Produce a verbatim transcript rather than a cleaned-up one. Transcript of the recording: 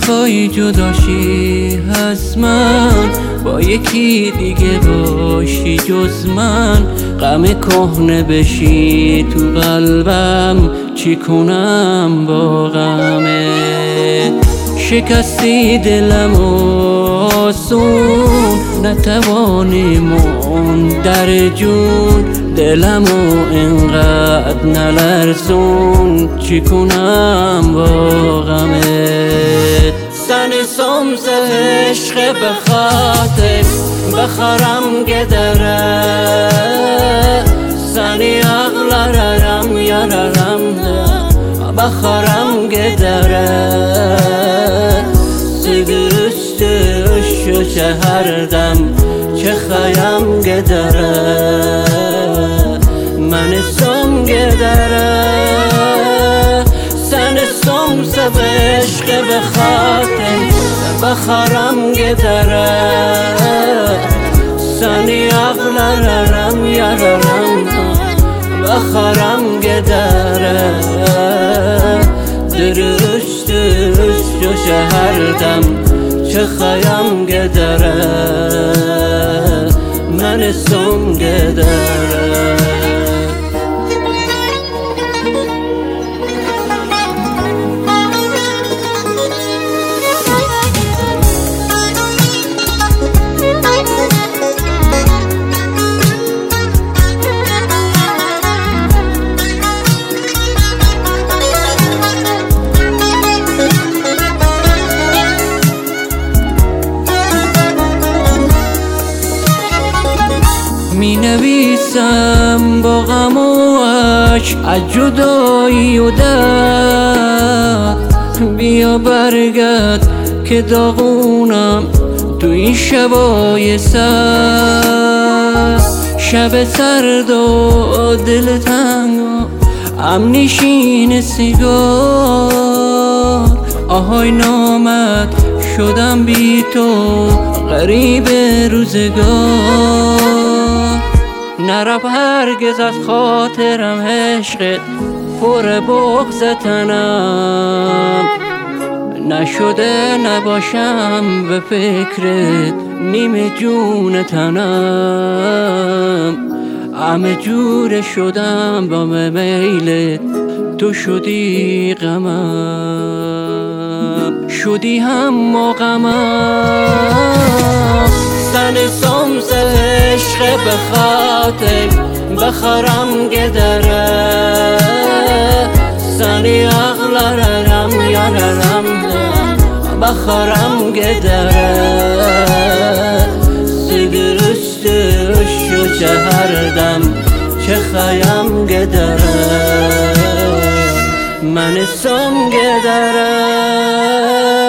وفایی جداشی از من، با یکی دیگه باشی جز من، غم کهنه بشی تو قلبم، چی کنم با غمه؟ شکستی دلم آسون، نتوانی مون در جون، دلمو اینقدر نلرزون، چی کنم با غمت؟ سن سمز عشق به خاطر بخرم گدره، سنی اغلررم یررم بخرم گدره، سیگرست اشو شهردم چه خیم گدره، من سم گدره، سن سم سب عشق به خاطر بخرم گدره، سنی اغلررم یررم بخرم گدره، درشت اشت و شهردم چه خیم گدره، من سم گدره. می نویسم با غم و عشق از جدایی و درد، بیا برگرد که داغونم تو این شبای سرد، شب سرد و دل تنگ و هم نشین سیگار، آهای نامت شدم بی تو غریب روزگار، نرفت هرگز از خاطرم عشقت پر بغض تنم، نشده نباشم به فکرت نیم جون تنم، همه جور شدم با میلت، تو شدی غمم، شدی هم و غمم، سن سمز عشق به خاطر بخرم گدره، سنی اغلررم یررم بخرم گدره، سیگرست اشت و شهردم چه خیم گدره، من سم گدره.